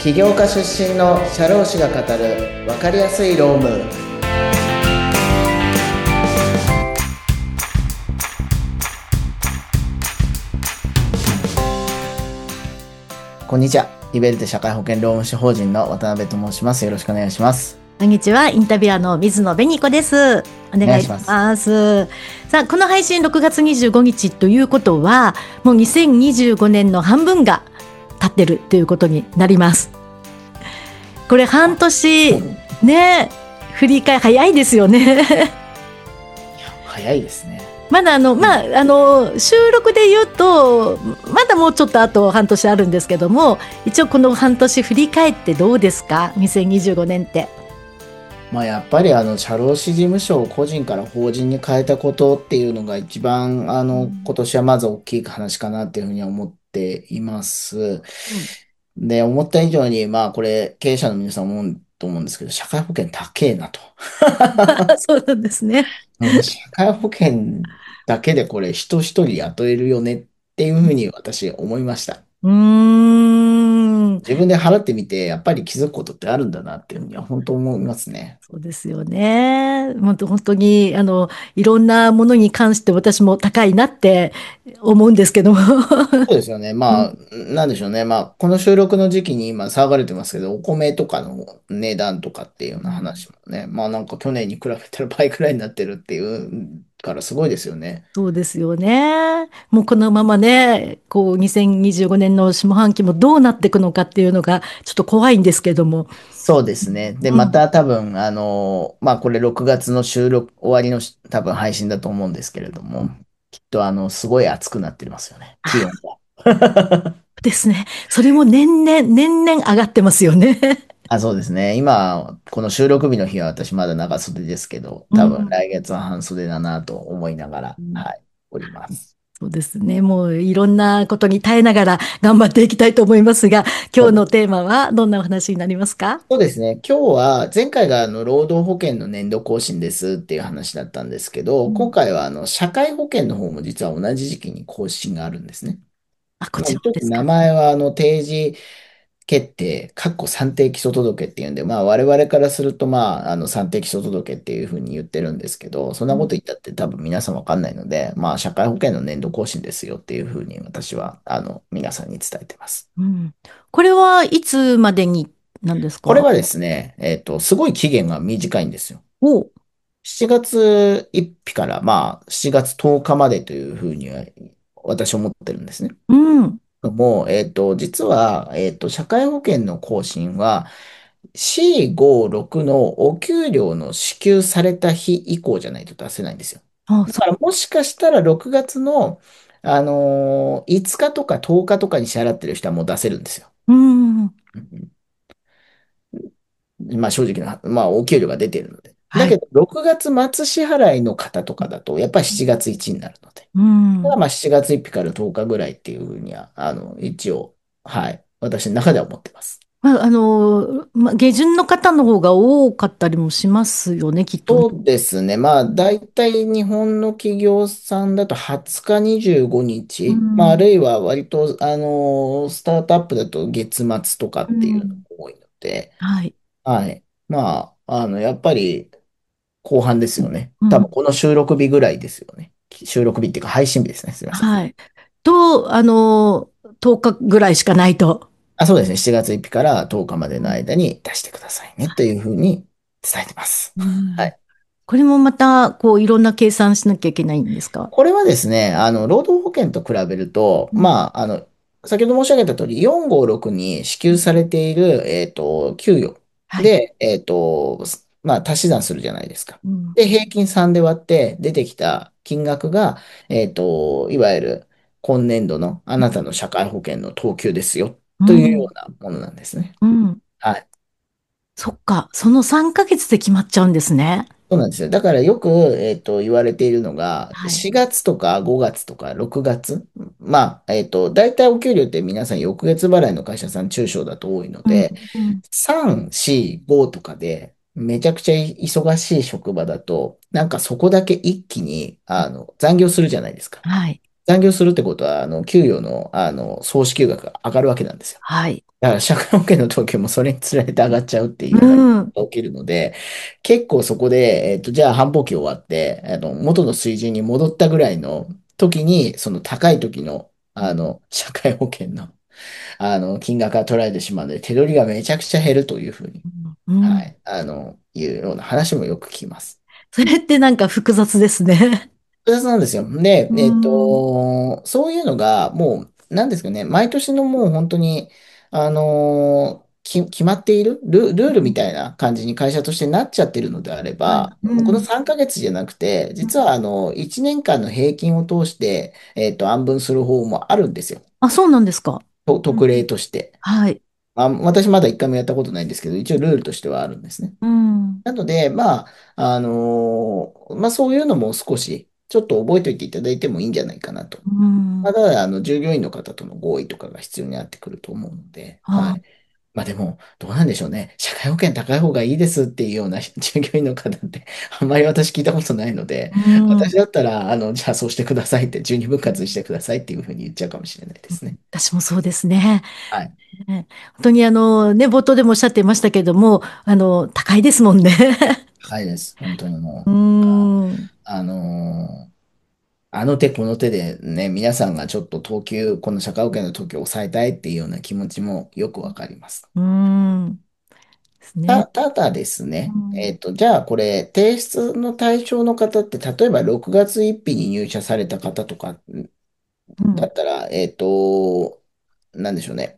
起業家出身の社労士が語る分かりやすい労務。こんにちは。リベルテ社会保険労務士法人の渡辺と申します。よろしくお願いします。 こんにちは。インタビュアーの水野紅子です。お願いします。さあ、この配信6月25日ということは、もう2025年の半分が経ってるということになります。これ半年ね、振り返り早いですよね。 いや、早いですね。 まだ収録で言うとまだもうちょっとあと半年あるんですけども、一応この半年振り返ってどうですか、2025年って。 やっぱり社労士事務所を個人から法人に変えたことっていうのが一番今年はまず大きい話かなっていうふうに思っています。で、思った以上にこれ経営者の皆さん思うと思うんですけど、社会保険高えなと。 そうなんですね。 社会保険だけでこれ人一人雇えるよねっていうふうに私思いました。 うーん。 自分で払ってみて、やっぱり気づくことってあるんだなっていうふうには本当思いますね。 そうですよね。本当に、いろんなものに関して私も高いなって思うんですけども。 そうですよね。なんでしょうね。この収録の時期に今騒がれてますけど、お米とかの値段とかっていうような話もね、なんか去年に比べたら倍くらいになってるっていうからすごいですよね。 そうですよね。もうこのままね、こう2025年の下半期もどうなっていくのかっていうのがちょっと怖いんですけども。 そうですね。で、まうん。 た多分、これ6月の収録終わりの多分配信だと思うんですけれども、きっとすごい暑くなってますよね。気温が。 ですね。それも年々上がってますよね。 そうですね。今、この収録日の日は私まだ長袖ですけど、多分うん。 来月は半袖だなと思いながら、 うん。 はい、おります。 そうですね。もういろんなことに耐えながら頑張っていきたいと思いますが、今日のテーマはどんなお話になりますか？ そうですね。今日は前回が労働保険の年度更新ですっていう話だったんですけど、今うん。 回は社会保険の方も実は同じ時期に更新があるんですね。 あ、こちらちょっと名ですか。 前は定時決定、かっこ算定基礎届っていうんで、我々からすると算定基礎届っていうふうに言ってるんですけど、そんなこと言ったって多分皆さんわかんないので、社会保険の年度更新ですよっていうふうに私は皆さんに伝えてます。 うん。これはいつまでになんですか？ これはですね、すごい期限が短いんですよ。 お。 7月1日から7月10日までというふうには私は思ってるんですね。 うん。 実は、社会保険の更新は C56 のお給料の支給された日以降じゃないと出せないんですよ。 あ、 だからもしかしたら6月の、5日とか10日とかに支払ってる人はもう出せるんですよ。 うん。 正直な、お給料が出てるので。だはい。 けど、6月末支払いの方とかだと、やっぱり7月1日になるので。 うん。 7月1日から10日ぐらいっていうふうには、一応、はい、私の中では思ってます。 下旬の方の方が多かったりもしますよね、きっとね。 そうですね。大体日本の企業さんだと20日、25日、あうん。 るいは割と、スタートアップだと月末とかうっていうのん。 が多いので、 はい。 はい。やっぱり後半ですよね。 うん。 多分この収録日ぐらいですよね。収録日っていうか配信日ですね。すみません。 はい。と、10日ぐらいしかないと。 そうですね。7月1日から10日までうん。 の間に出してくださいねというふうに伝えてます。 うん。 はい。 これもまた、こう、いろんな計算しなきゃいけないんですか？ これはですね、労働保険と比べると、 うん。 先ほど申し上げた通り、456に支給されている、給与はい。 で、足し算するじゃないですか。 うん。 で、平均3で割って出てきた金額が、いわゆる今年度のあなたの社会保険の等級ですよ、というようん。 うなものなんですね。 うん。 はい。 そっか。その3ヶ月で決まっちゃうんですね。 そうなんですよ。だからよく、言われているのが、 はい。 4月とか5月とか6月。大体お給料って皆さん翌月払いの会社さん中小だと多いのうん。 で、 うん。 3、4、5とかで、めちゃくちゃ忙しい職場だと、なんかそこだけ一気に、残業するじゃないですか。 はい。 残業するってことは、給与の、総支給額が上がるわけなんですよ。 はい。 だから社会保険の等級もそれにつられて上がっちゃうっていううようなことん。 が起きるので、結構そこで、じゃあ繁忙期終わって、元の水準に戻ったぐらいの時に、その高い時の、社会保険の、金額が取られてしまうので、手取りがめちゃくちゃ減るというふうに、 うん。 はい、いうような話もよく聞きます。 それってなんか複雑ですね。 複雑なんですよ。で、 うん。 そういうのが、もう、なんですかね、毎年のもう本当に、決まっているルールみたいな感じに会社としてなっちゃってるのであれはい。 ば、もうこのうん。 3ヶ月じゃなくて、実は1年間の平均を通して、案分する方もあるんですよ。 あ、そうなんですか。うん。 特例として。 はい。 私まだ一回もやったことないんですけど、一応ルールとしてはあるんですね。 うん。 なので、そういうのも少し、ちょっと覚えておいていただいてもいいんじゃないかなと。 うん。 まあ、ただ、従業員の方との合意とかが必要になってくると思うので、はあ、 い。まあでも、どうなんでしょうね。社会保険高い方がいいですっていうような従業員の方って、あんまり私聞いたことないので、 うん。 私だったら、じゃあそうしてくださいって、12分割してくださいっていうふうに言っちゃうかもしれないですね。 私もそうですね。 はい。 ね、本当にね、冒頭でもおっしゃっていましたけれども、高いですもんね。 高いです。本当にうーもう。 ん。 あのーあの手この手でね、皆さんがちょっとこの社会保険の等級を抑えたいっていうような気持ちもよくわかります。 うーん。ですね。 ただですね、 うん。 じゃあこれ、提出の対象の方って、例えば6月1日に入社された方とかうん。 だったら、なんでしょうね。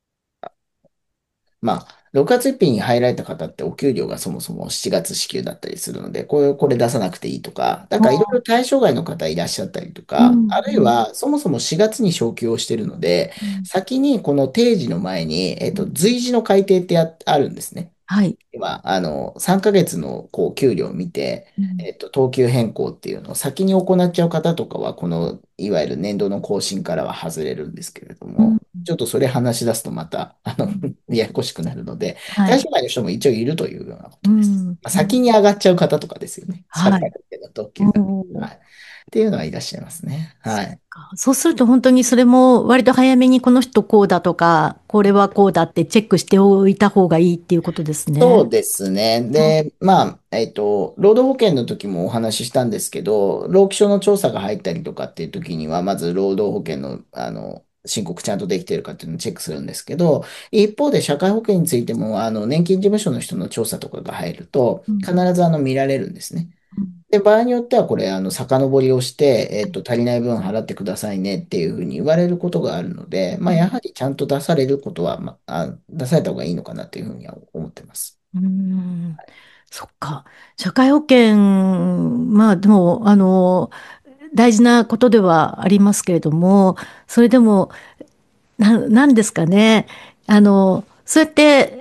まあ、6月1日に入られた方ってお給料がそもそも7月支給だったりするので、これ出さなくていいとか、なんかいろいろ対象外の方いらっしゃったりとか、 うん。 あるいうん。 はそもそも4月に昇給をしているので、 うん。 先にこの定時の前に、 うん。 随時の改定ってあるんですね。 はい。 今、3ヶ月のこう給料を見て、 うん。 等級変更っていうのを先に行っちゃう方とかは、いわゆる年度の更新からは外れるんですけれどうん。 も、ちょっとそれ話し出すとまた、 うん。 ややこしくなるので、 はい。 対象外の人も一応いるというようなこうとです。 ん。 まあうん。 先に上がっちゃう方とかですよね。社はい。 会保険の等級が。 おー。 はい。っていうのはいらっしゃいますね。 そっはい。 か。そうすると本当にそれも割と早めにこの人こうだとか、これはこうだってチェックしておいた方がいいっていうことですね。 そうですね。 うん。 で、労働保険の時もお話ししたんですけど、労基署の調査が入ったりとかっていう時には、まず労働保険の、申告ちゃんとできているかっていうのをチェックするんですけど、一方で社会保険についても、年金事務所の人の調査とかが入ると、 うん。 必ず見られるんですね。 うん。 で、場合によってはこれ、遡りをして、足りない分払ってくださいねっていうふうに言われることがあるので、まあ、やはりちゃんと出されることは、出された方がいいのかなというふうには思ってます。 うーん。そっか。社会保険、まあでも、大事なことではありますけれども、それでも、なんですかね。そうやって、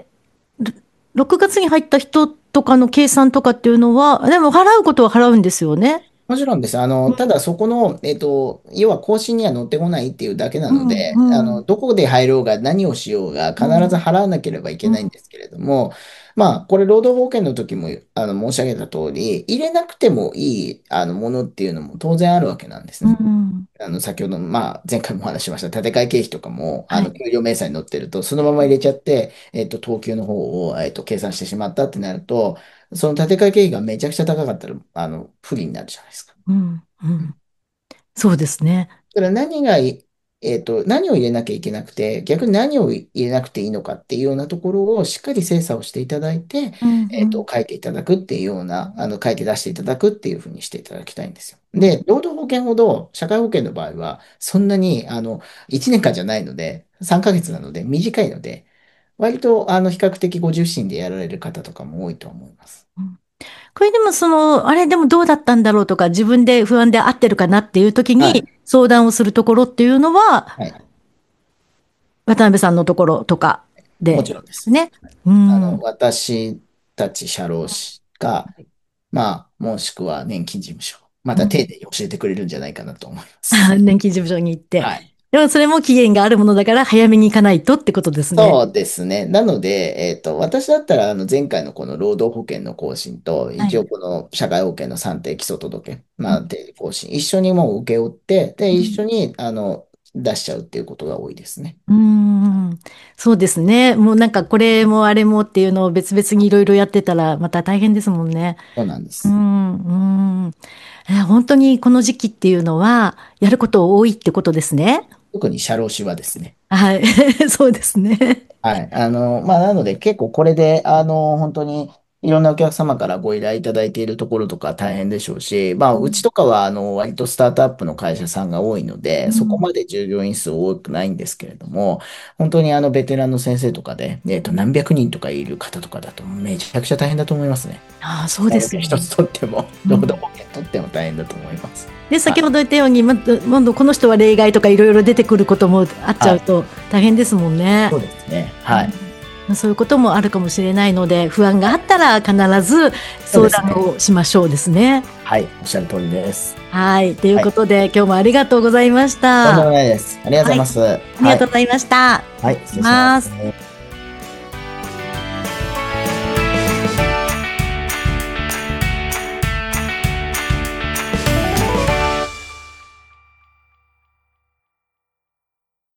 ろ6月に入った人とかの計算とかっていうのは、でも払うことは払うんですよね。 もちろんです。ただそこの、要は更新には乗ってこないっていうだけなうん。 ので、 うん。 どこで入ろうが何をしようが必うん。 ず払わなければいけうん。 ないんですけれども、まあ、これ労働保険の時も、申し上げた通り、入れなくてもいい、ものっていうのも当然あるわけなんですうね。 ん。 先ほど、まあ、前回もお話ししました、建て替え経費とかも、 はい。 給料明細に載ってると、そのまま入れちゃって、等級の方を、計算してしまったってなると、その建て替え経費がめちゃくちゃ高かったら、不利になるじゃないですか。 うん。うん。そうですね。 だから何を入れなきゃいけなくて、逆に何を入れなくていいのかっていうようなところをしっかり精査をしていただいて、 うん。うん。 書いていただくっていうような、書いて出していただくっていうふうにしていただきたいんですよ。 うん。 で、労働保険ほど、社会保険の場合は、そんなに、1年間じゃないので、3ヶ月なので、短いので、割と、比較的ご自身でやられる方とかも多いと思います。 うん。これでもあれでもどうだったんだろうとか、自分で不安で合ってるかなっていう時にはい。 相談をするところっていうのは、 はい。 渡辺さんのところとかもでちろんです。 すね。うん。 私たち社労士か、まあ、もしくは年金事務所。まうん。 た丁寧に教えてくれるんじゃないかなと思います。 年金事務所に行って。 はい。 でもそれも期限があるものだから早めに行かないとってことですね。 そうですね。なので、私だったら、前回のこの労働保険の更新と、 はい。 一応この社会保険の算定基礎届、 うん定時更新、一緒にもう請け負って、で、一うん緒に、出しちゃうっていうことが多いですね。 うーん、そうですね。もうなんかこれもあれもっていうのを別々にいろいろやってたらまた大変ですもんね。 そうなんでうす。 ん、うん。本当にこの時期っていうのはやること多いってことですね。 特に社労士はですね。 はい。そうですね。 はい。なので結構これで、本当にいろんなお客様からご依頼いただいているところとか大変でしょうし、うちとかは、割とスタートアップの会社さんが多いので、そこうん、 まで従業員数多くないんですけれども、本当にベテランの先生とかで、何百人とかいる方とかだと、めちゃくちゃ大変だと思いますね。 ああ、そうですよね。 一つとっても、 うん。 労働保険とっても大変だと思います。 で、 はい。 先ほど言ったように、今度この人は例外とかいろいろ出てくることもあっちはい。 ゃうと大変ですもんね。 そうですね。 うはい。 ん、そういうこともあるかもしれないので、不安があったら必ず相談そうですね。 をしましょうですね。 はい。おっしゃる通りです。 はい。というはい。 ことで、今日もありがとうございましとんでもた。 ないです。ありがとうござはい。 います。 ありがはい。 とうございました。 はい。 失礼し失礼しまます。 す。